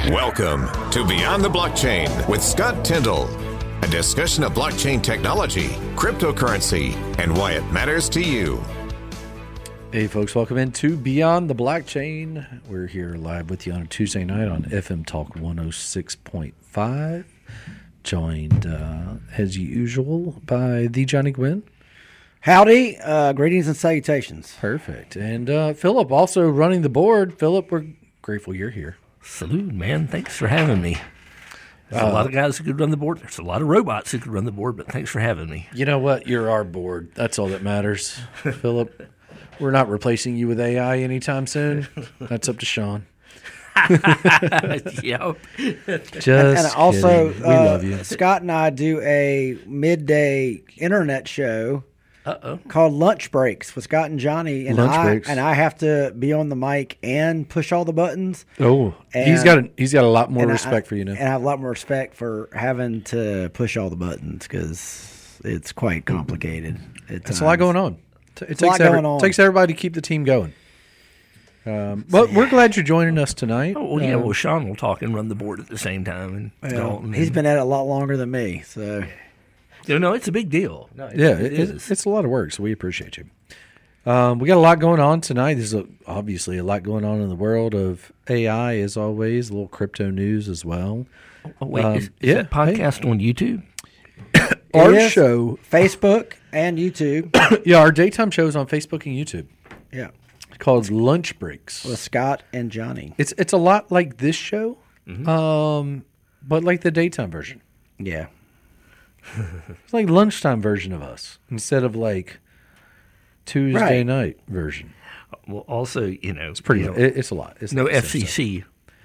Welcome to Beyond the Blockchain with Scott Tyndall, a discussion of blockchain technology, cryptocurrency, and why it matters to you. Hey folks, welcome into Beyond the Blockchain. We're here live with you on a Tuesday night on FM Talk 106.5, joined as usual by the Johnny Gwynn. Howdy, greetings and salutations. Perfect. And Philip also running the board. Philip, we're grateful you're here. Salute, man. Thanks for having me. There's a lot of guys who could run the board. There's a lot of robots who could run the board, but thanks for having me. You know what? You're our board. That's all that matters, Philip. We're not replacing you with AI anytime soon. That's up to Sean. Yep. Just and also, kidding. We love you. Scott and I do a midday internet show called Lunch Breaks with Scott and Johnny, and I have to be on the mic and push all the buttons. Oh, he's got a lot more respect for you now. And I have a lot more respect for having to push all the buttons because it's quite complicated. It's a lot going on. It takes everybody to keep the team going. But we're glad you're joining us tonight. Oh, well, yeah. Well, Sean will talk and run the board at the same time. And he's been at it a lot longer than me, so. No, it's a big deal. No, it is. It's a lot of work, so we appreciate you. We got a lot going on tonight. There's obviously a lot going on in the world of AI, as always. A little crypto news as well. Oh, wait, is that podcast on YouTube? Our show, Facebook and YouTube. Yeah, our daytime show is on Facebook and YouTube. Yeah, called Lunch Breaks with Scott and Johnny. It's a lot like this show, but like the daytime version. Yeah. It's like lunchtime version of us instead of like Tuesday night version. Well, also, it's pretty. It's a lot. It's no FCC.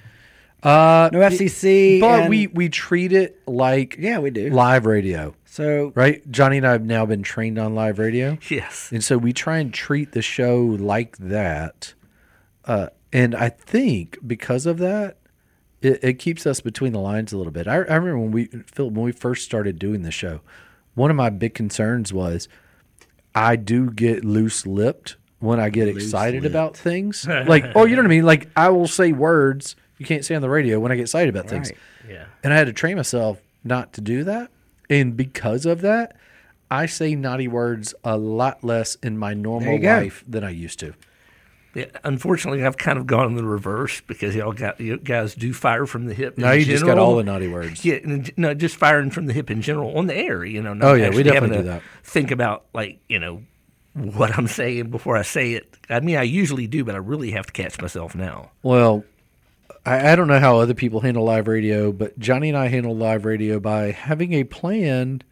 No FCC. But we treat it like we do live radio. So right, Johnny and I have now been trained on live radio. Yes, and so we try and treat the show like that. And I think because of that, it keeps us between the lines a little bit. I remember when we first started doing the show, one of my big concerns was I do get loose-lipped when I get excited about things. Like, you know what I mean? Like, I will say words you can't say on the radio when I get excited about things. Yeah. And I had to train myself not to do that. And because of that, I say naughty words a lot less in my normal life than I used to. Yeah, unfortunately, I've kind of gone in the reverse because you guys do fire from the hip. No, you just got all the naughty words. Yeah, no, just firing from the hip in general on the air. We definitely do that. Think about what I'm saying before I say it. I mean, I usually do, but I really have to catch myself now. Well, I don't know how other people handle live radio, but Johnny and I handle live radio by having a plan,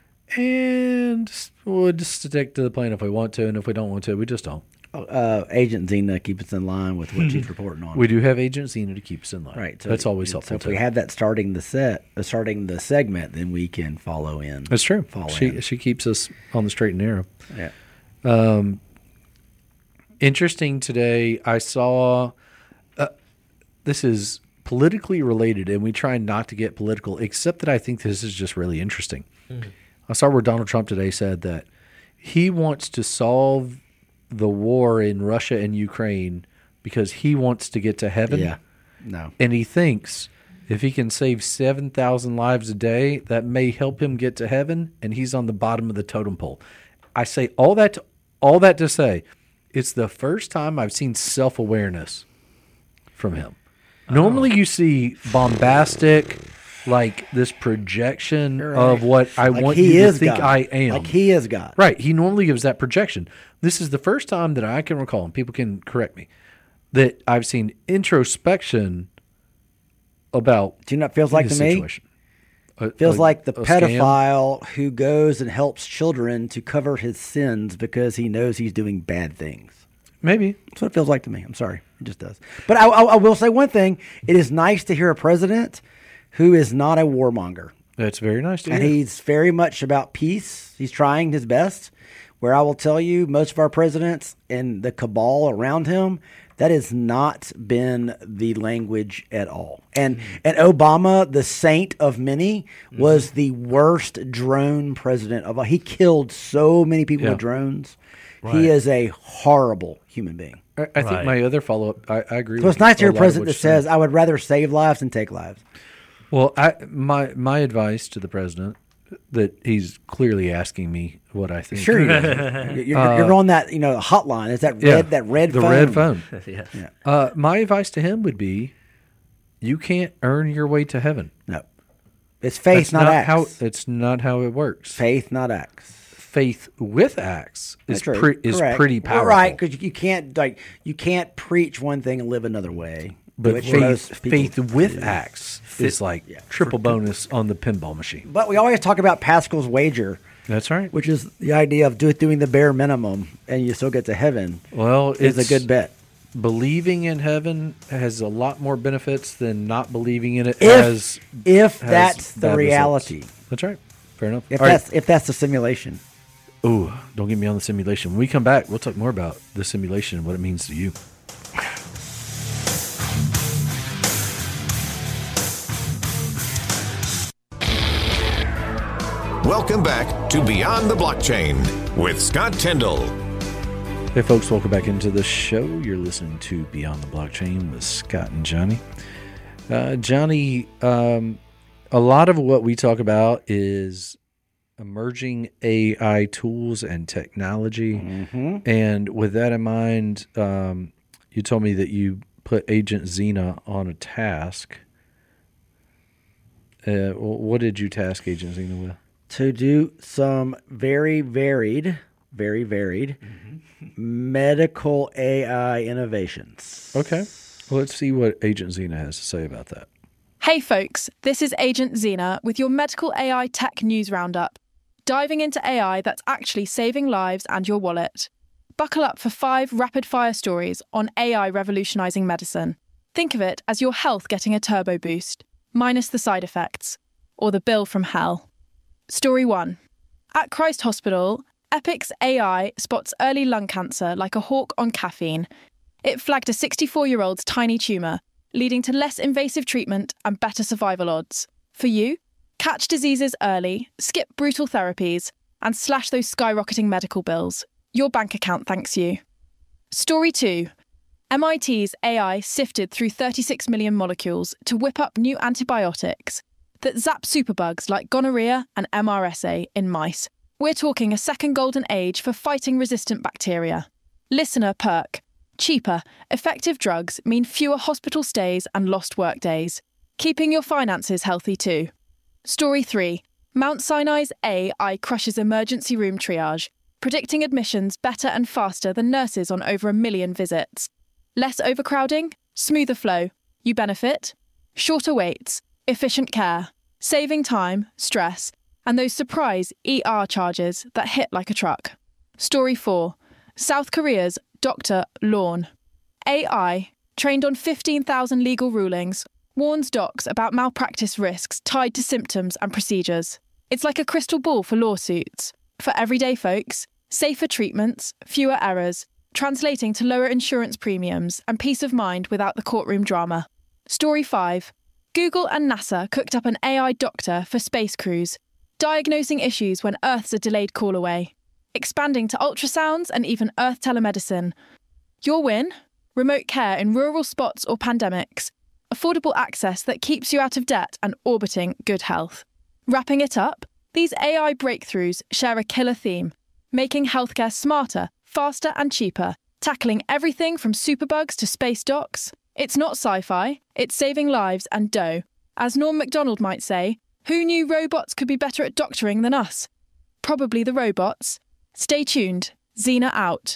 and we'll just stick to the plan if we want to, and if we don't want to, we just don't. Agent Zena keep us in line with what she's reporting on. We do have Agent Zena to keep us in line. Right. So that's always helpful. So if we have that starting the segment, then we can follow in. That's true. She keeps us on the straight and narrow. Yeah. Interesting today, I saw, this is politically related, and we try not to get political, except that I think this is just really interesting. Mm-hmm. I saw where Donald Trump today said that he wants to solve the war in Russia and Ukraine because he wants to get to heaven. Yeah. No. And he thinks if he can save 7,000 lives a day, that may help him get to heaven, and he's on the bottom of the totem pole. I say all that to say it's the first time I've seen self-awareness from him. Normally you see bombastic, like this projection of what I want you to think I am. Like he is God. Right. He normally gives that projection. This is the first time that I can recall, and people can correct me, that I've seen introspection about. Do you know what it feels like to me? Feels like the pedophile who goes and helps children to cover his sins because he knows he's doing bad things. Maybe. That's what it feels like to me. I'm sorry. It just does. But I will say one thing. It is nice to hear a president who is not a warmonger. That's very nice to hear. And he's very much about peace. He's trying his best. Where I will tell you, most of our presidents and the cabal around him, that has not been the language at all. And Obama, the saint of many, was the worst drone president of all. He killed so many people with drones. He is a horrible human being. I think my other follow-up, I agree with So it's nice to hear a a lot of president what that you're saying. says, I would rather save lives than take lives. Well, my advice to the president, that he's clearly asking me what I think. Sure, you're on that hotline. It's that red the phone. red phone. Yeah. My advice to him would be, you can't earn your way to heaven. No, it's faith, That's not acts. It's not how it works. Faith, not acts. Faith with acts is That's true. is Correct. pretty powerful. Right, because you can't preach one thing and live another way. But which most faith people with do. acts is like triple bonus on the pinball machine. But we always talk about Pascal's wager, That's right. which is the idea of doing the bare minimum and you still get to heaven. Well, Is a good bet. Believing in heaven has a lot more benefits than not believing in it If has that's the bad reality. results. That's right. Fair enough. If All right. that's the simulation. Ooh, don't get me on the simulation. When we come back, we'll talk more about the simulation and what it means to you. Welcome back to Beyond the Blockchain with Scott Tyndall. Hey, folks, welcome back into the show. You're listening to Beyond the Blockchain with Scott and Johnny. Johnny, a lot of what we talk about is emerging AI tools and technology. Mm-hmm. And with that in mind, you told me that you put Agent Xena on a task. What did you task Agent Xena with? To do some very varied medical AI innovations. Okay. Well, let's see what Agent Xena has to say about that. Hey folks, this is Agent Xena with your medical AI tech news roundup, diving into AI that's actually saving lives and your wallet. Buckle up for 5 rapid-fire stories on AI revolutionizing medicine. Think of it as your health getting a turbo boost, minus the side effects, or the bill from hell. Story 1. At Christ Hospital, Epic's AI spots early lung cancer like a hawk on caffeine. It flagged a 64-year-old's tiny tumour, leading to less invasive treatment and better survival odds. For you, catch diseases early, skip brutal therapies, and slash those skyrocketing medical bills. Your bank account thanks you. Story 2. MIT's AI sifted through 36 million molecules to whip up new antibiotics that zap superbugs like gonorrhea and MRSA in mice. We're talking a second golden age for fighting resistant bacteria. Listener perk. Cheaper, effective drugs mean fewer hospital stays and lost work days, keeping your finances healthy too. Story 3. Mount Sinai's AI crushes emergency room triage, predicting admissions better and faster than nurses on over 1 million visits. Less overcrowding, smoother flow. You benefit. Shorter waits, efficient care, saving time, stress, and those surprise ER charges that hit like a truck. Story 4. South Korea's Dr. Lorne. AI, trained on 15,000 legal rulings, warns docs about malpractice risks tied to symptoms and procedures. It's like a crystal ball for lawsuits. For everyday folks, safer treatments, fewer errors, translating to lower insurance premiums and peace of mind without the courtroom drama. Story 5. Google and NASA cooked up an AI doctor for space crews, diagnosing issues when Earth's a delayed call away, expanding to ultrasounds and even Earth telemedicine. Your win? Remote care in rural spots or pandemics, affordable access that keeps you out of debt and orbiting good health. Wrapping it up, these AI breakthroughs share a killer theme, making healthcare smarter, faster and cheaper, tackling everything from superbugs to space docs. It's not sci-fi, it's saving lives and dough. As Norm MacDonald might say, who knew robots could be better at doctoring than us? Probably the robots. Stay tuned. Xena out.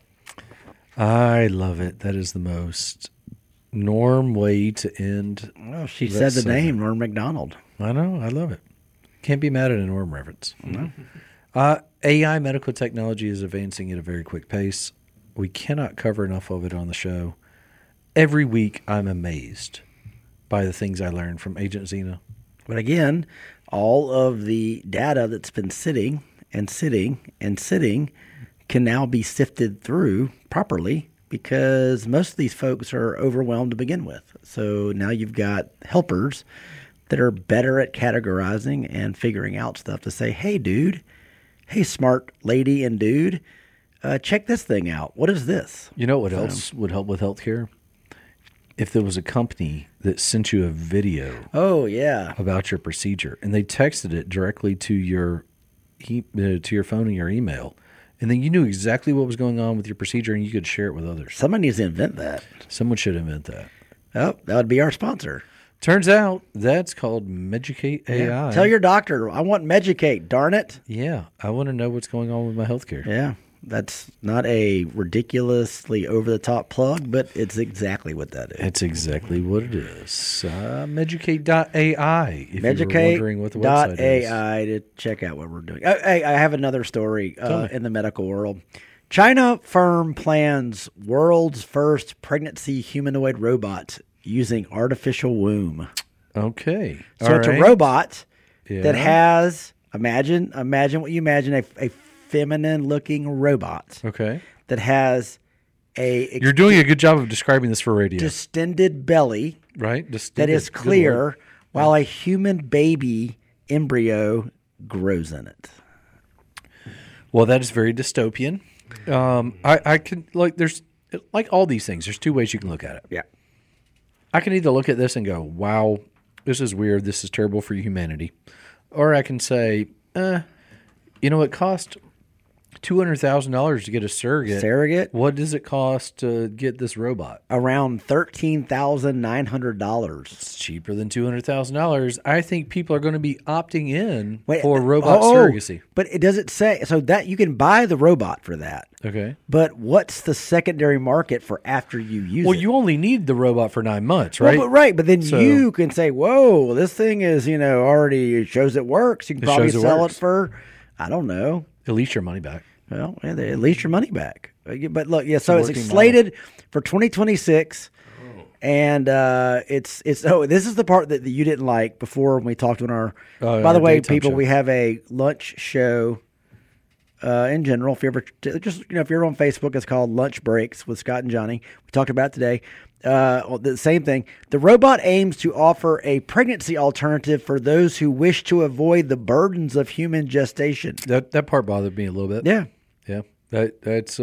I love it. That is the most Norm way to end. Oh, she that said the segment. name, Norm MacDonald. I know. I love it. Can't be mad at a Norm reference. AI medical technology is advancing at a very quick pace. We cannot cover enough of it on the show. Every week, I'm amazed by the things I learn from Agent Xena. But again, all of the data that's been sitting can now be sifted through properly because most of these folks are overwhelmed to begin with. So now you've got helpers that are better at categorizing and figuring out stuff to say, hey, dude, hey, smart lady and dude, check this thing out. What is this? You know what else would help with healthcare? If there was a company that sent you a video Oh, yeah. about your procedure and they texted it directly to your phone and your email, and then you knew exactly what was going on with your procedure and you could share it with others. Somebody needs to invent that. Someone should invent that. Oh, that would be our sponsor. Turns out that's called Meducate AI. Yeah. Tell your doctor, I want Meducate, darn it. Yeah, I want to know what's going on with my healthcare. Yeah. That's not a ridiculously over-the-top plug, but it's exactly what that is. It's exactly what it is. Meducate.ai, if you were wondering what the website is. Meducate.ai to check out what we're doing. Hey, I have another story in the medical world. China firm plans world's first pregnancy humanoid robot using artificial womb. Okay. So it's a robot Yeah. that has, imagine what you imagine, a feminine-looking robot Okay. that has a You're doing a good job of describing this for radio, distended belly right? Just that is good clear word. while a human baby embryo grows in it. Well, that is very dystopian. I can, like, there's, like all these things, there's two ways you can look at it. Yeah. I can either look at this and go, wow, this is weird. This is terrible for humanity. Or I can say, you know, it cost $200,000 to get a surrogate. Surrogate? What does it cost to get this robot? Around $13,900. It's cheaper than $200,000. I think people are going to be opting in Wait, for robot surrogacy. But it doesn't say so that you can buy the robot for that. Okay. But what's the secondary market for after you use it? Well, you only need the robot for 9 months, right? But then So- you can say, "Whoa, this thing is already it shows it works." You can It probably shows it sell it works. for, I don't know. At least your money back. Well, yeah, at least your money back. But look, yeah. So it's working slated for 2026, and it's. Oh, this is the part that you didn't like before when we talked on our. Oh, by the our way, daytime people, show. we have a lunch show. In general, if you ever just if you're on Facebook, it's called Lunch Breaks with Scott and Johnny. We talked about it today. The same thing. The robot aims to offer a pregnancy alternative for those who wish to avoid the burdens of human gestation. That part bothered me a little bit. Yeah. Yeah. That's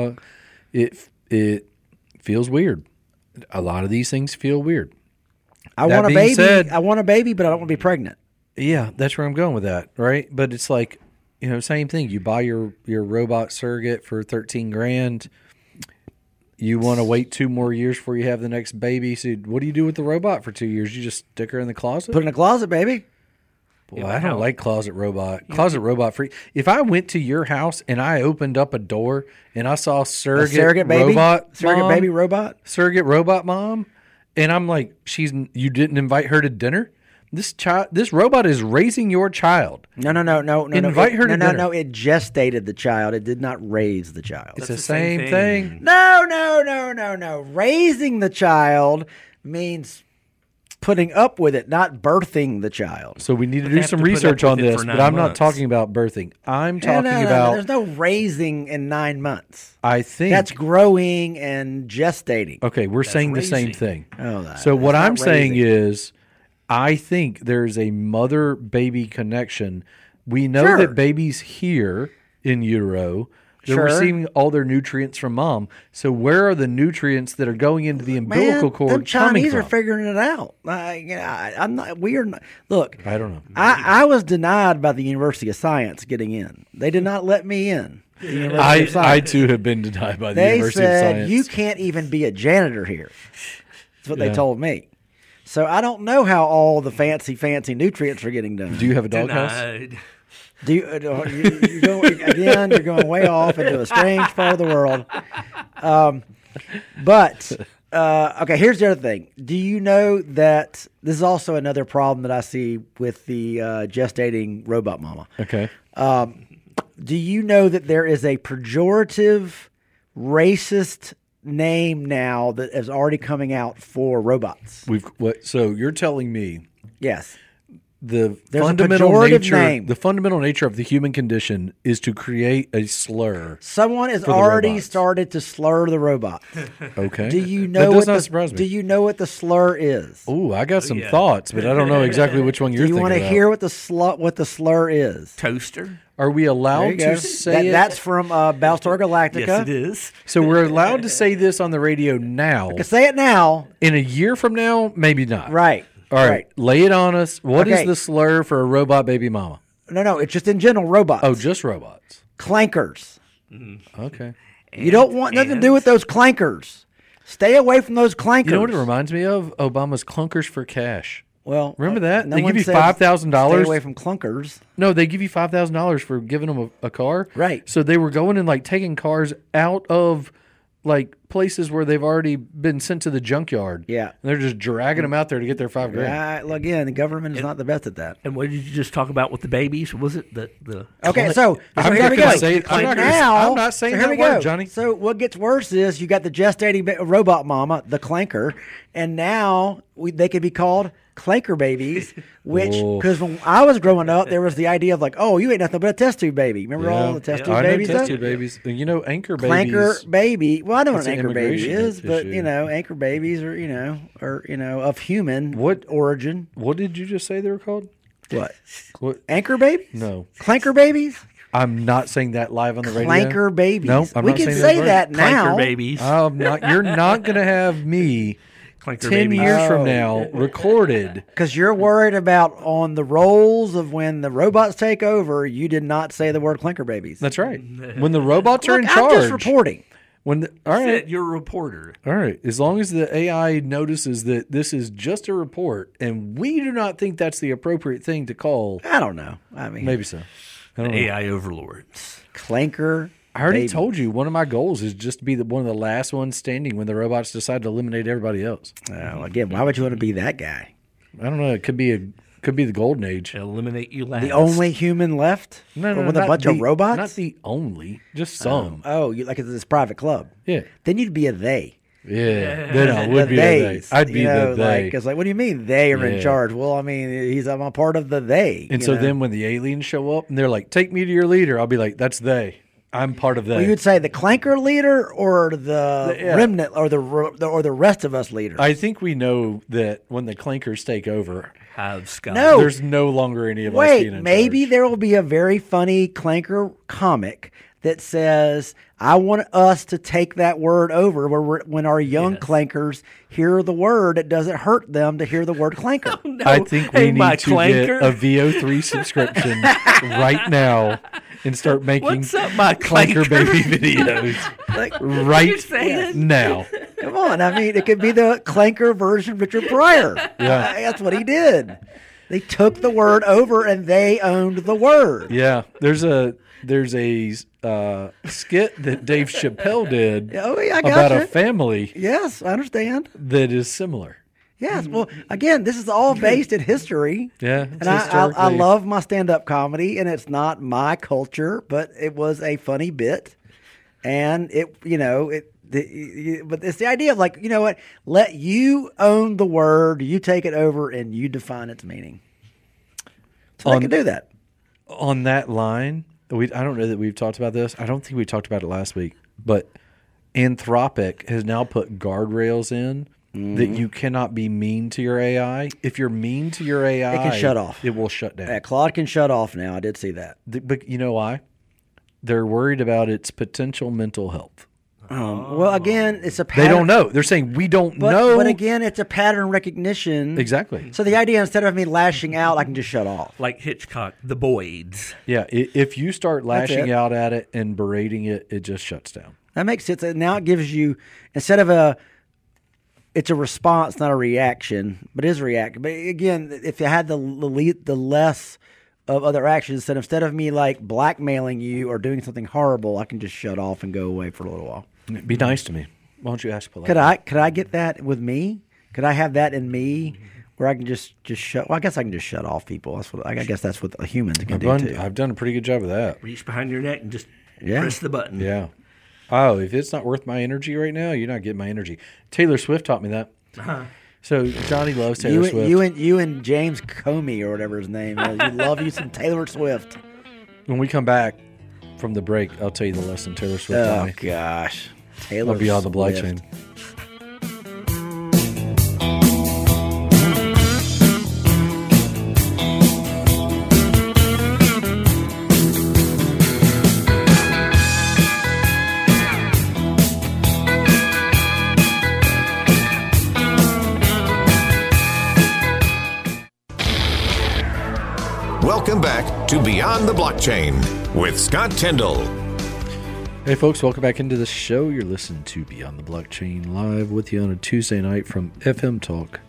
it feels weird. A lot of these things feel weird. I That want a being baby. said- I want a baby, but I don't want to be pregnant. Yeah, that's where I'm going with that, right? But it's like, same thing. You buy your robot surrogate for $13,000. You want to wait 2 more years before you have the next baby. So what do you do with the robot for 2 years? You just stick her in the closet? Put it in a closet, baby. Well, I don't like closet robot. Closet robot free. If I went to your house and I opened up a door and I saw surrogate baby robot surrogate mom, baby robot. surrogate robot mom, and I'm like, you didn't invite her to dinner. This robot is raising your child. No. Invite her to dinner. No. It gestated the child. It did not raise the child. It's That's the same thing. No. Raising the child means putting up with it, not birthing the child. So we need to they do have some to put research up on with it this, for but 9 I'm not months. talking about birthing. I'm talking No, about. there's no raising in 9 months. I think That's growing and gestating. okay. We're saying the same raising. thing. Oh, So what that's I'm not saying raising. is, I think there's a mother-baby connection. We know Sure. that babies here in utero, they're Sure. receiving all their nutrients from mom. So where are the nutrients that are going into the umbilical cord them coming Chinese from? are figuring it out. I'm not. We are not. Look, I don't know. I was denied by the University of Science getting in. They did not let me in. The University of I Science. too have been denied by the They University of said Science. you can't even be a janitor here. That's what they Yeah. told me. So I don't know how all the fancy nutrients are getting done. Do you have a doghouse? Denied. Do you, you're going, again, you're going way off into a strange part of the world. Okay, here's the other thing. Do you know that this is also another problem that I see with the gestating robot mama? Okay. Do you know that there is a pejorative, racist name now that is already coming out for robots? So you're telling me Yes. the There's a fundamental pejorative nature, name. the fundamental nature of the human condition is to create a slur. Someone has for the already robots. started to slur the robot. Okay. Do you that know does what not the, surprise me. Do you know what the slur is? Ooh, I got some thoughts, but I don't know exactly which one you're Do you thinking want to about. hear what the slur is? Toaster. Are we There allowed you go. to say it? That's from Battlestar Galactica. Yes, it is. So we're allowed to say this on the radio now. You can say it now. In a year from now, maybe not. Right. All right. Right. Lay it on us. What is Okay. the slur for a robot baby mama? No, it's just in general robots. Oh, just robots. Clankers. Okay. You don't want nothing to do with those clankers. Stay away from those clankers. You know what it reminds me of? Obama's clunkers for cash. Well, Remember that? no They one give you said $5,000. Stay away from clunkers. No, they give you $5,000 for giving them a car. Right. So they were going and like taking cars out of like places where they've already been sent to the junkyard. Yeah. And they're just dragging them out there to get their $5,000. Again, the government is not the best at that. And what did you just talk about with the babies? Was it the Okay, so I'm here not we gonna go. say it. I'm So not gonna- now, I'm not saying so here that we go. word, Johnny. So what gets worse is you got the gestating robot mama, the clanker, and now they could be called clanker babies, which Oh. because when I was growing up, there was the idea of like, oh, you ain't nothing but a test tube baby. Remember all the test tube I know babies? test though? tube babies. You know, anchor babies. Clanker baby. Well, I know what It's an an anchor baby immigration is, but issue. anchor babies are of human What- origin. What did you just say they were called? What What? anchor babies? No. Clanker babies. I'm not saying that live on the radio. Clanker babies. No, I'm we not can saying say word. that now. clanker babies? You're not going to have me Clanker 10 babies. years Oh. from now recorded. Because you're worried about on the rolls of when the robots take over, you did not say the word clanker babies. That's right. When the robots are Look, in I'm charge. just reporting. All right. Said you're a reporter. All right. As long as the AI notices that this is just a report and we do not think that's the appropriate thing to call, I don't know. I mean, maybe so. I don't know. AI overlords. clanker. I already baby. told you one of my goals is just to be one of the last ones standing when the robots decide to eliminate everybody else. Again, why would you want to be that guy? I don't know. It could be the golden age. Eliminate you last. The only human left? No, With a not bunch of the- robots? Not the only, just some. Oh, you like it's this private club. Yeah. Then you'd be a they. Yeah. Then I would The be the theys. they. I'd be You know, the they. Like, it's like, what do you mean they are in Yeah. charge? Well, I mean, I'm a part of the they. And you so know? then when the aliens show up and they're like, take me to your leader, I'll be like, that's they. I'm part of they. Well, you would say the clanker leader or the Yeah. remnant or the rest of us leaders. I think we know that when the clankers take over, Have Scott. No. there's no longer any of us Wait, being in maybe charge. there will be a very funny clanker comic that says, "I want us to take that word over." When our young clankers hear the word, it doesn't hurt them to hear the word clanker. No. I think we Hey, my need to clanker. get a VO3 subscription right now and start making What's up, my clanker clanker? baby videos Like, right saying? now. come on, I mean, it could be the clanker version of Richard Pryor. Yeah. That's what he did. They took the word over and they owned the word. Yeah, there's a skit that Dave Chappelle did Oh, yeah, I about gotcha. a family Yes, I understand. that is similar. Yes. Well, again, this is all based in history. Yeah, it's And I historically- love my stand-up comedy, and it's not my culture, but it was a funny bit, and but it's the idea of like, you know what? Let you own the word, you take it over, and you define its meaning. So they can do that. On that line, I don't know that we've talked about this. I don't think we talked about it last week, but Anthropic has now put guardrails in that you cannot be mean to your AI. If you're mean to your AI, It can shut off. It will shut down. Yeah, Claude can shut off now. I did see that. But you know why? They're worried about its potential mental health. Well, again, it's a They pattern. don't know. They're saying we don't But, know. but again, it's a pattern recognition. Exactly. So the idea, instead of me lashing out, I can just shut off. Like Hitchcock, the Boyds. Yeah, if you start lashing it. out at it and berating it, it just shuts down. That makes sense. And now it gives you, instead of it's a response, not a reaction, but it is a reaction. But again, if you had the less of other actions, instead of me like blackmailing you or doing something horrible, I can just shut off and go away for a little while. Be nice to me. Why don't you ask politely? Could I get that with me? Could I have that in me where I can just shut? Well, I guess I can just shut off people. That's what I guess that's what humans can do too. I've done a pretty good job of that. Reach behind your neck and just Yeah. press the button. Yeah. Oh, if it's not worth my energy right now, you're not getting my energy. Taylor Swift taught me that. So Johnny loves Taylor Swift. You and James Comey or whatever his name is. You love you some Taylor Swift. When we come back from the break, I'll tell you the lesson Taylor Swift taught me. Oh gosh, Taylor I'll be on the Swift. blockchain. Welcome back to Beyond the Blockchain with Scott Tyndall. Hey folks, welcome back into the show. You're listening to Beyond the Blockchain live with you on a Tuesday night from FM Talk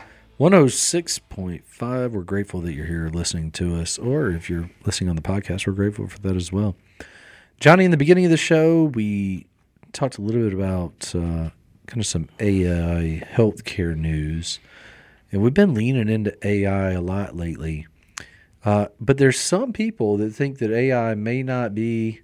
106.5. We're grateful that you're here listening to us, or if you're listening on the podcast, we're grateful for that as well. Johnny, in the beginning of the show, we talked a little bit about kind of some AI healthcare news, and we've been leaning into AI a lot lately. But there's some people that think that AI may not be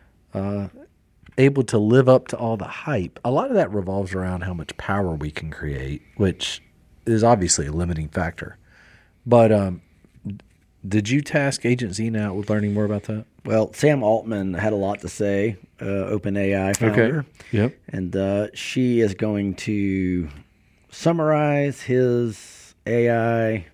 able to live up to all the hype. A lot of that revolves around how much power we can create, which is obviously a limiting factor. But did you task Agent Zena out with learning more about that? Well, Sam Altman had a lot to say, OpenAI founder. Okay. Yep. And she is going to summarize his AI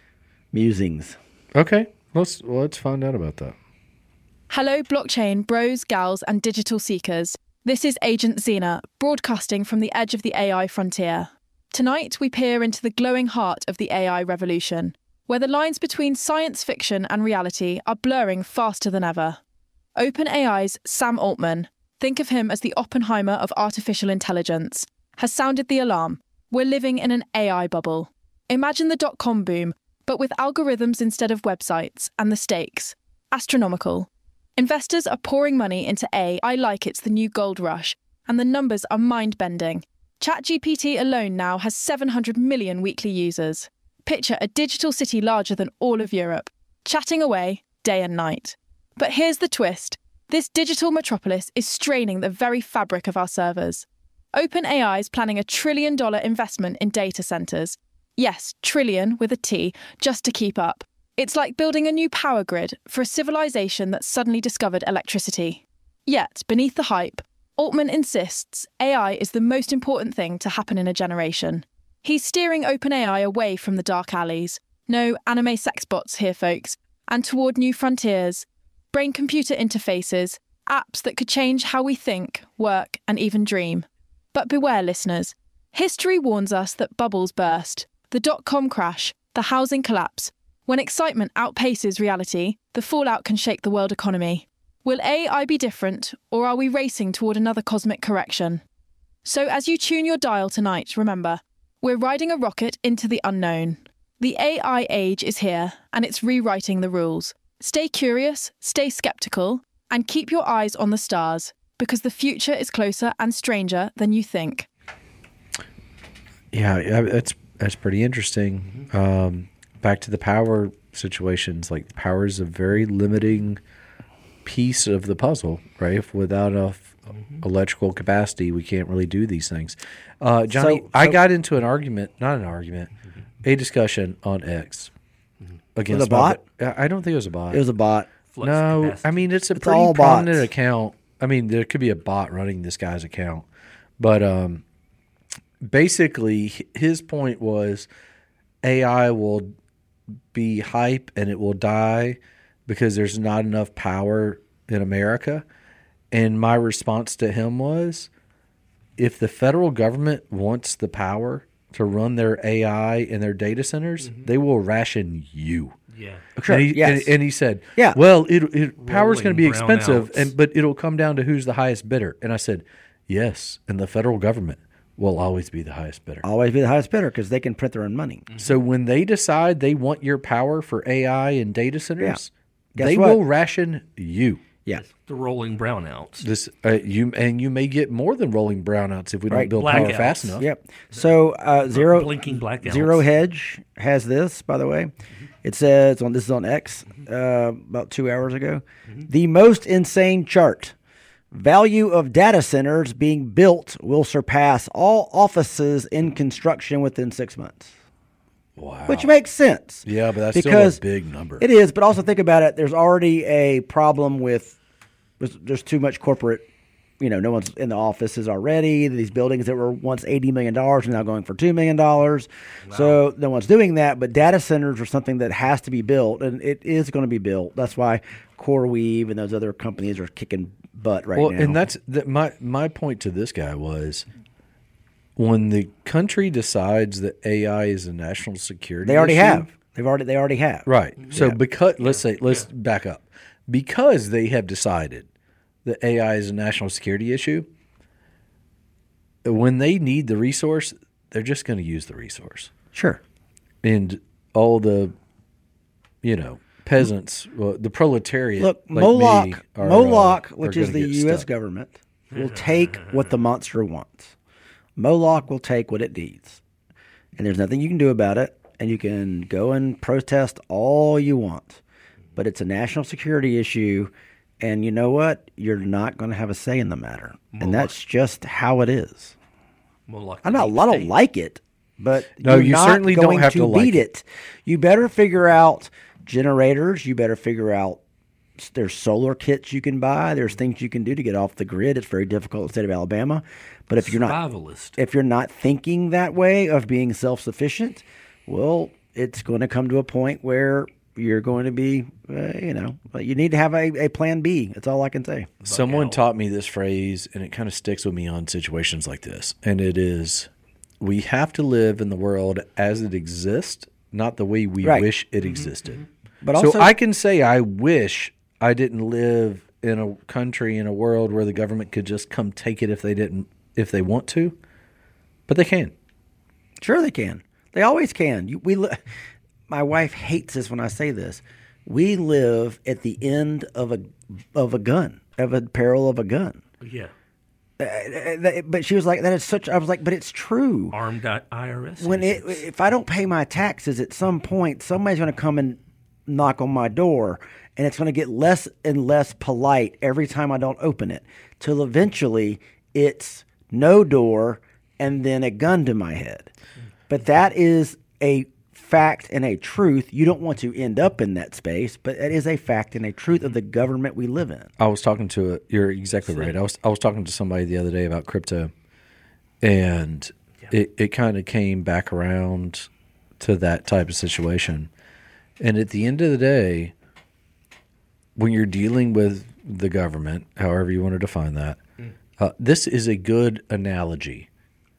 musings. Okay. Let's find out about that. Hello, blockchain bros, gals, and digital seekers. This is Agent Zena, broadcasting from the edge of the AI frontier. Tonight, we peer into the glowing heart of the AI revolution, where the lines between science fiction and reality are blurring faster than ever. OpenAI's Sam Altman, think of him as the Oppenheimer of artificial intelligence, has sounded the alarm. We're living in an AI bubble. Imagine the dot-com boom, but with algorithms instead of websites, and the stakes astronomical. Investors are pouring money into AI like it's the new gold rush, and the numbers are mind-bending. ChatGPT alone now has 700 million weekly users. Picture a digital city larger than all of Europe, chatting away day and night. But here's the twist. This digital metropolis is straining the very fabric of our servers. OpenAI is planning $1 trillion investment in data centers. Yes, trillion with a T, just to keep up. It's like building a new power grid for a civilization that suddenly discovered electricity. Yet, beneath the hype, Altman insists AI is the most important thing to happen in a generation. He's steering OpenAI away from the dark alleys. No anime sex bots here, folks. And toward new frontiers. Brain-computer interfaces, apps that could change how we think, work, and even dream. But beware, listeners. History warns us that bubbles burst. The dot-com crash, the housing collapse. When excitement outpaces reality, the fallout can shake the world economy. Will AI be different, or are we racing toward another cosmic correction? So as you tune your dial tonight, remember, we're riding a rocket into the unknown. The AI age is here, and it's rewriting the rules. Stay curious, stay skeptical, and keep your eyes on the stars, because the future is closer and stranger than you think. Yeah, that's pretty interesting. Back to the power situations, like power is a very limiting piece of the puzzle, right? If without enough electrical capacity, we can't really do these things. Johnny, I got into a discussion on X against with a bot. I don't think it was a bot. It was a bot. No, capacity. I mean it's all pretty prominent bots. account. I mean there could be a bot running this guy's account, but basically his point was AI will be hype and it will die because there's not enough power in America. And my response to him was, if the federal government wants the power to run their AI in their data centers, they will ration you. Yeah. Sure, And he, yes. and he said, Yeah. well, power's going to be Rolling expensive, brownouts. but it'll come down to who's the highest bidder. And I said, yes, and the federal government will always be the highest bidder. Always be the highest bidder because they can print their own money. So when they decide they want your power for AI and data centers, Guess they what? will ration you. Yeah. The rolling brownouts. This you may get more than rolling brownouts if we don't Right. build power Blackouts. fast enough. Yep. So Blinking blackouts. Zero Hedge has this, by the way. It says this is on X about 2 hours ago. The most insane chart. value of data centers being built will surpass all offices in construction within 6 months. Wow. Which makes sense. Yeah, but that's because still a big number. It is, but also think about it. There's already a problem with there's too much corporate, no one's in the offices already. These buildings that were once $80 million are now going for $2 million. Wow. So no one's doing that, but data centers are something that has to be built, and it is going to be built. That's why CoreWeave and those other companies are kicking butt right now. And that's my point to this guy was, when the country decides that AI is a national security they already issue, have. They already have. Right. So let's back up. Because they have decided that AI is a national security issue, when they need the resource, they're just going to use the resource. Sure. And all the, peasants, the proletariat. Look, like Moloch, are which is gonna the get U.S. stuck. government, will take what the monster wants. Moloch will take what it needs. And there's nothing you can do about it. And you can go and protest all you want. But it's a national security issue. And you know what? You're not going to have a say in the matter. And that's just how it is. I don't like it. But No, you not certainly going don't have to like beat it. You better figure out generators. You better figure out there's solar kits you can buy. There's things you can do to get off the grid. It's very difficult in the state of Alabama. But if you're not thinking that way of being self-sufficient, well, it's going to come to a point where you're going to be, you need to have a plan B. That's all I can say. Someone taught me this phrase, and it kind of sticks with me on situations like this. And it is, we have to live in the world as it exists, not the way we wish it existed. But so also, I can say I wish I didn't live in a country, in a world where the government could just come take it if they want to, but they can. Sure they can. They always can. My wife hates this when I say this. We live at the end of a gun, of a peril of a gun. Yeah. But she was like, "That is such." I was like, "But it's true." Armed IRS. If I don't pay my taxes, at some point, somebody's going to come and knock on my door, and it's going to get less and less polite every time I don't open it, till eventually it's no door and then a gun to my head. But that is a fact and a truth. You don't want to end up in that space, but it is a fact and a truth of the government we live in. I was talking to you're exactly right. I was talking to somebody the other day about crypto, and it kind of came back around to that type of situation. And at the end of the day, when you're dealing with the government, however you want to define that, this is a good analogy.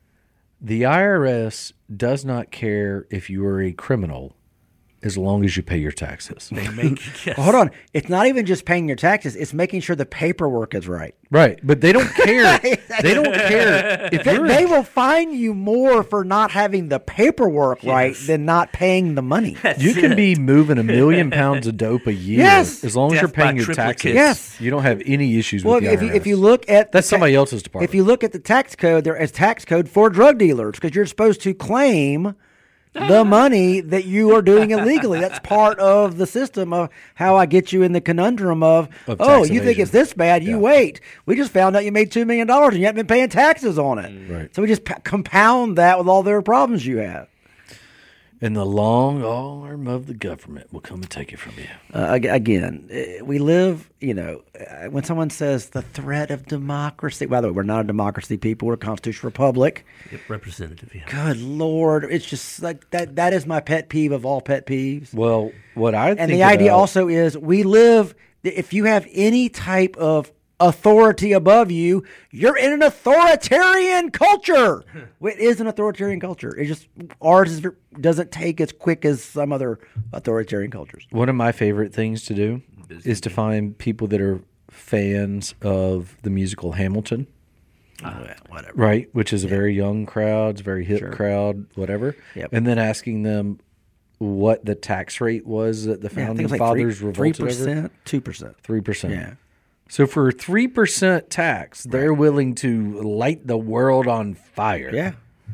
The IRS does not care if you are a criminal as long as you pay your taxes. They make yes. Well, hold on. It's not even just paying your taxes. It's making sure the paperwork is right. Right. But they don't care. They don't care. If They will fine you more for not having the paperwork right than not paying the money. You can be moving 1 million pounds of dope a year as long as you're paying your taxes. Yes. You don't have any issues Well, with the IRS. if you look at That's somebody else's department. If you look at the tax code, there is tax code for drug dealers because you're supposed to claim the money that you are doing illegally. That's part of the system of how I get you in the conundrum of tax you think evasion. it's this bad, you wait. We just found out you made $2 million and you haven't been paying taxes on it. Right. So we just compound that with all the problems you have. And the long arm of the government will come and take it from you. Again, we live, when someone says the threat of democracy, by the way, we're not a democracy people, we're a constitutional republic. Representative, yeah. Good Lord. It's just like that is my pet peeve of all pet peeves. Well, what I think And the idea also is we live, if you have any type of authority above you, you're in an authoritarian culture. It is an authoritarian culture. It just, ours doesn't take as quick as some other authoritarian cultures. one of my favorite things to do is to find people that are fans of the musical Hamilton. Whatever. Right, which is a very young crowd, it's a very hip crowd, whatever. Yep. And then asking them what the tax rate was that the I think founding it's like fathers revolted over. 3%, 2%. 3%. Yeah. So for a 3% tax, they're willing to light the world on fire. Yeah.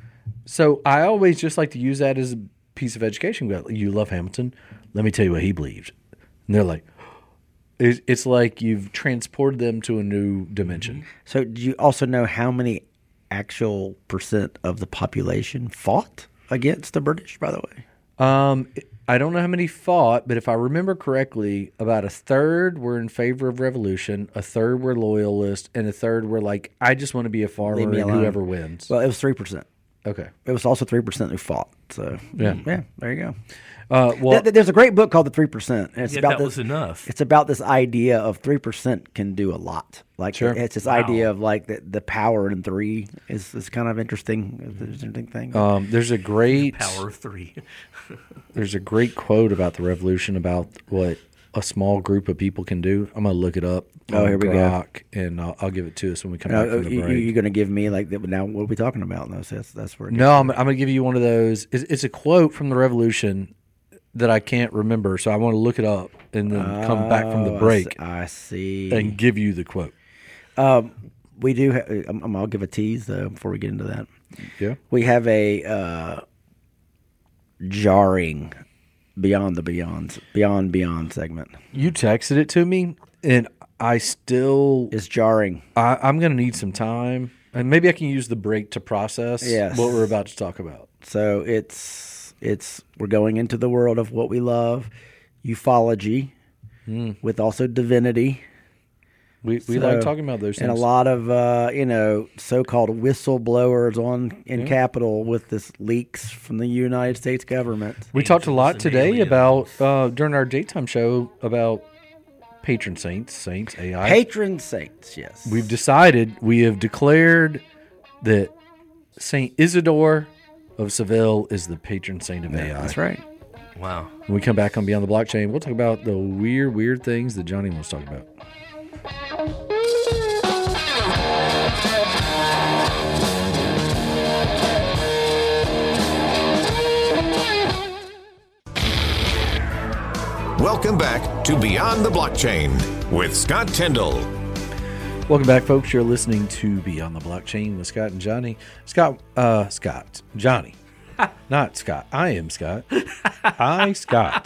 So I always just like to use that as a piece of education. You love Hamilton. Let me tell you what he believed. And they're like, It's like you've transported them to a new dimension. So, do you also know how many actual percent of the population fought against the British, by the way? I don't know how many fought, but if I remember correctly, about a third were in favor of revolution, a third were loyalists, and a third were like, I just want to be a farmer Leave me and alone. whoever wins. Well, it was 3%. Okay. It was also 3% who fought. So, Yeah. there you go. Well, There's a great book called The 3%. And it's Yet about that this, was enough. It's about this idea of 3% can do a lot. Like Sure. it's this Wow. idea of like the power in 3 is kind of interesting. It's an interesting thing. there's a great Power of 3. there's a great quote about the revolution about what a small group of people can do. I'm gonna look it up. Oh, here we go. Grok, and I'll give it to us when we come back from the break. You're going to give me like now? What are we talking about? No, that's where. It No, I'm gonna give you one of those. It's a quote from the revolution that I can't remember, so I want to look it up and then come back from the break I see. and give you the quote. We do. I'll give a tease though before we get into that. Yeah. We have a jarring Beyond the Beyond segment. You texted it to me, and I still It's jarring. I'm gonna need some time, and maybe I can use the break to process Yes. what we're about to talk about. So it's we're going into the world of what we love, ufology, with also divinity. We So- like talking about those things. And a lot of so-called whistleblowers in Capitol with this leaks from the United States government. We talked a lot and today aliens. about during our daytime show about patron saints AI. Patron saints, yes. We have declared that Saint Isidore of Seville is the patron saint of AI. That's right. Wow. When we come back on Beyond the Blockchain, we'll talk about the weird things that Johnny wants to talk about. Welcome back to Beyond the Blockchain with Scott Tyndall. Welcome back, folks. You're listening to Beyond the Blockchain with Scott and Johnny. Johnny. Not Scott. I am Scott. Scott.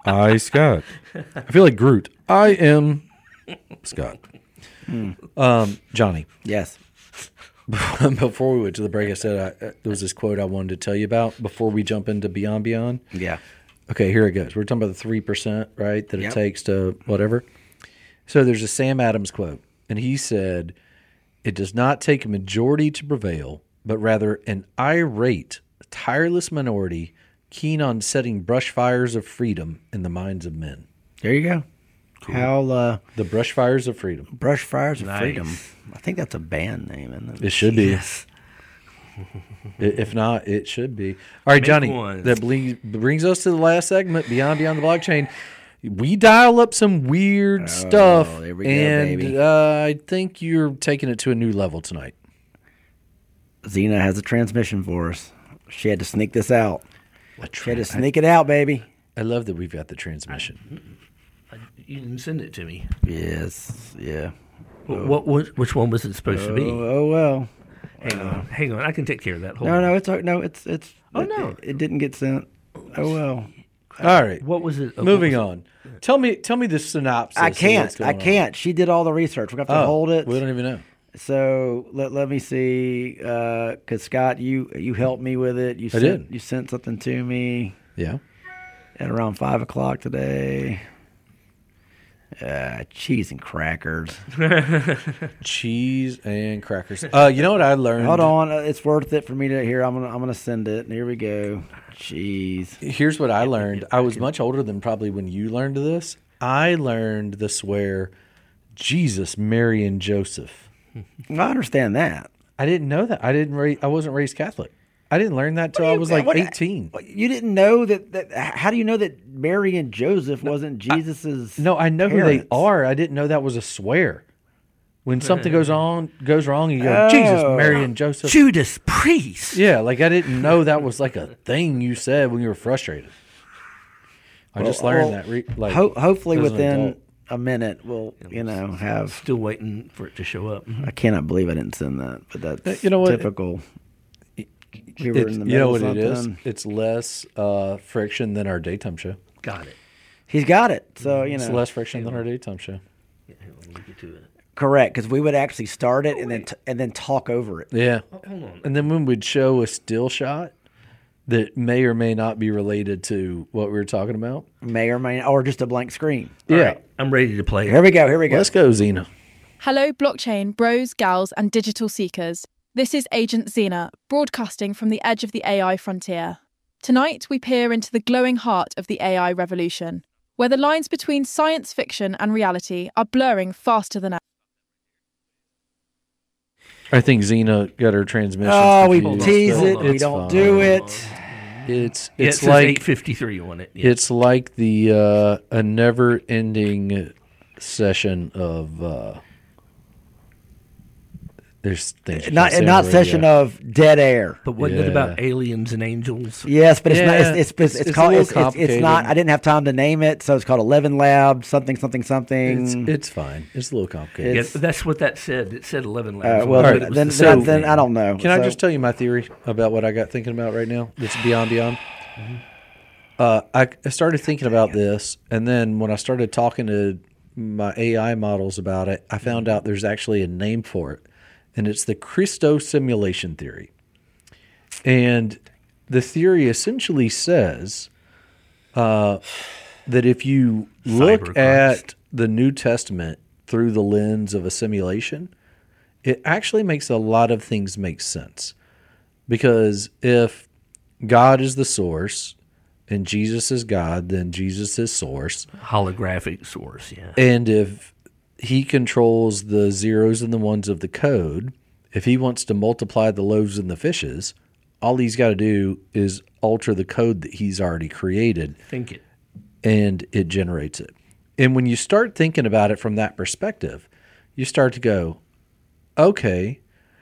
I feel like Groot. I am Scott. Johnny. Yes. Before we went to the break, I said there was this quote I wanted to tell you about before we jump into Beyond. Yeah. Okay, here it goes. We're talking about the 3%, right, that it Yep. takes to whatever. So there's a Sam Adams quote, and he said, "It does not take a majority to prevail, but rather an irate, tireless minority keen on setting brush fires of freedom in the minds of men." There you go. How The brush fires of freedom. Brush Fires of Nice. Freedom. I think that's a band name, isn't it? It should be. If not, it should be. All right, Johnny, one. that brings us to the last segment, Beyond the Blockchain. We dial up some weird stuff, there we go, and baby. I think you're taking it to a new level tonight. Xena has a transmission for us. She had to sneak this out. She had to sneak it out, baby. I love that we've got the transmission. You didn't send it to me. Yes. Yeah. Which one was it supposed to be? Oh well. Hang on. I can take care of that. Hold No, on. no, it's. Oh, it- no. it didn't get sent. Oh well. All right, What was it? moving on. Tell me the synopsis. I of can't. what's going I on. can't. She did all the research. We're gonna have to hold it. We don't even know. So let me see. Because Scott, you helped me with it. You I did. You sent something to me Yeah. at around 5:00 today. Cheese and crackers. Cheese and crackers. You know what I learned? Hold on, it's worth it for me to hear. I'm gonna send it. Here we go. Cheese. Here's what I learned. I was much older than probably when you learned this. I learned the swear, Jesus, Mary, and Joseph. Well, I understand that. I didn't know that. I wasn't raised Catholic. I didn't learn that till I was like 18. You didn't know that. How do you know that Mary and Joseph wasn't Jesus's? No, I know who they parents? are. I didn't know that was a swear. When something goes wrong, you go, Jesus, Mary, and Joseph. Judas Priest. Yeah, like I didn't know that was like a thing you said when you were frustrated. I just learned that. Hopefully, as an within adult. a minute, we'll have. Still waiting for it to show up. I cannot believe I didn't send that, but that's You know what? typical. We were in the You know middle what of it is? something. It's less friction than our daytime show. Got it. He's got it. So, It's less friction than our daytime show. Yeah, let me get to it. correct, because we would actually start it and then talk over it. Yeah. Hold on. And then when we'd show a still shot that may or may not be related to what we were talking about. May or may not, or just a blank screen. Yeah. All right, I'm ready to play. Here we go. Here we go. Let's go, Xena. Hello, blockchain bros, gals, and digital seekers. This is Agent Xena, broadcasting from the edge of the AI frontier. Tonight, we peer into the glowing heart of the AI revolution, where the lines between science fiction and reality are blurring faster than ever. I think Xena got her transmission. Oh, we confused. tease it. It's We don't fine. do it. It's It says like 8:53 on it. Yeah. it's like the a never-ending session of. There's things you can't say on Not the session radio. of dead air. But wasn't it Yeah. about aliens and angels? Yes, but it's Yeah, not. it's It's a called. little It's not. complicated. I didn't have time to name it, so it's called 11 Lab something something something. It's fine. It's a little complicated. Yeah, that's what that said. It said 11 labs. well, All right, It was then, the same then thing. I don't know. Can I So- just tell you my theory about what I got thinking about right now? That's beyond. I started thinking about this, and then when I started talking to my AI models about it, I found out there's actually a name for it, and it's the Christo simulation theory. And the theory essentially says that if you look Cyber at Christ. the New Testament through the lens of a simulation, it actually makes a lot of things make sense. Because if God is the source and Jesus is God, then Jesus is source. holographic source. Yeah. And if he controls the zeros and the ones of the code, if he wants to multiply the loaves and the fishes, all he's got to do is alter the code that he's already created, Think it. and it generates it. And when you start thinking about it from that perspective, you start to go, okay,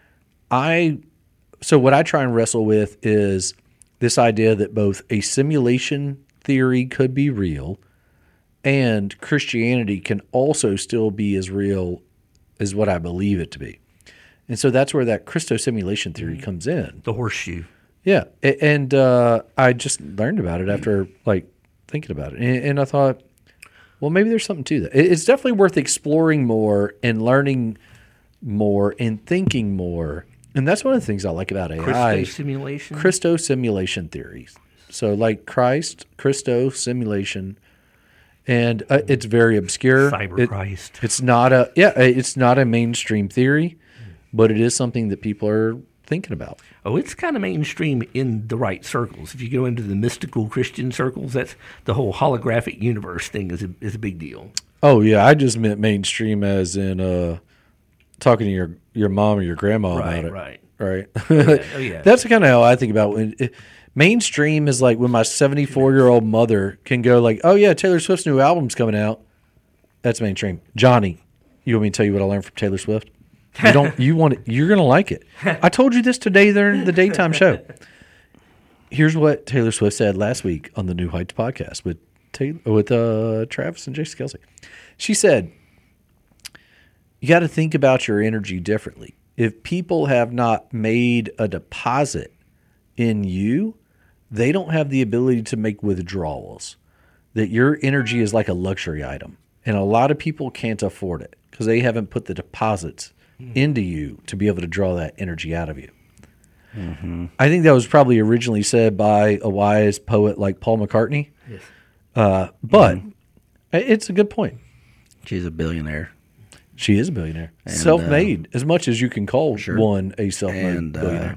so what I try and wrestle with is this idea that both a simulation theory could be real and Christianity can also still be as real as what I believe it to be. And so that's where that Christo simulation theory comes in. The horseshoe. Yeah. And I just learned about it after thinking about it. And I thought, well, maybe there's something to that. It's definitely worth exploring more and learning more and thinking more. And that's one of the things I like about AI. Christo simulation. Christo simulation theories. So like Christo simulation, and it's very obscure. Cyber Christ. It's not a mainstream theory, but it is something that people are thinking about. Oh, it's kind of mainstream in the right circles. If you go into the mystical Christian circles, that's the whole holographic universe thing is a big deal. Oh yeah, I just meant mainstream as in talking to your mom or your grandma about it. Right. Right. Oh, yeah. That's kind of how I think about it. Mainstream is like when my 74-year-old mother can go like, "Oh yeah, Taylor Swift's new album's coming out." That's mainstream. Johnny, you want me to tell you what I learned from Taylor Swift? You're gonna like it. I told you this today during the daytime show. Here's what Taylor Swift said last week on the New Heights podcast with Travis and Jason Kelsey. She said, you got to think about your energy differently. If people have not made a deposit in you, they don't have the ability to make withdrawals. That your energy is like a luxury item. And a lot of people can't afford it because they haven't put the deposits into you to be able to draw that energy out of you. Mm-hmm. I think that was probably originally said by a wise poet like Paul McCartney. Yes. But it's a good point. She's a billionaire. She is a billionaire. And, Self-made, as much as you can call one a self-made And billionaire.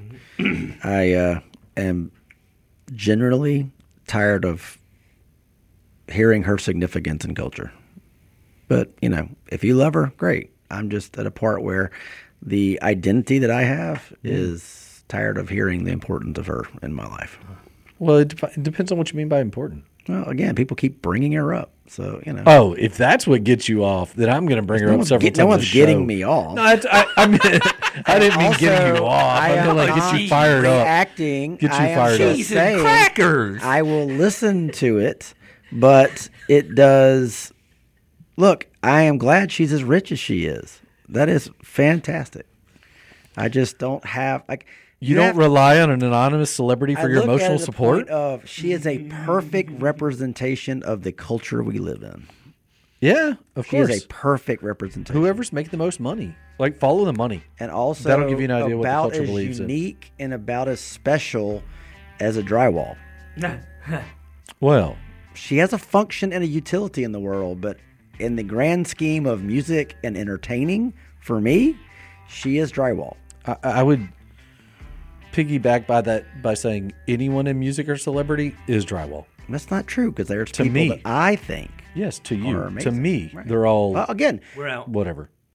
I am generally tired of hearing her significance in culture. But, if you love her, great. I'm just at a part where the identity that I have is tired of hearing the importance of her in my life. Well, it depends on what you mean by important. Well, again, people keep bringing her up. So, Oh, if that's what gets you off, then I'm going to bring her up several times. No on one's the getting show. me off. No, I mean, I didn't mean getting you off. I meant like get you fired up. Reacting. Get you I am fired up. just Cheese and saying, crackers. I will listen to it, but it does. Look, I am glad she's as rich as she is. That is fantastic. I just don't have You don't rely on an anonymous celebrity for I your look at emotional it the support? point of she is a perfect representation of the culture we live in. Yeah, of She course. is a perfect representation. Whoever's making the most money, like follow the money. And also That'll give you an idea what the about culture as believes in. unique and about as special as a drywall. Well, She has a function and a utility in the world, but in the grand scheme of music and entertaining, for me, she is drywall. I would piggyback by that by saying anyone in music or celebrity is drywall. That's not true because there's To people me. that I think. Yes, to Are you. To amazing. me, Right. they're all Again, We're out. whatever.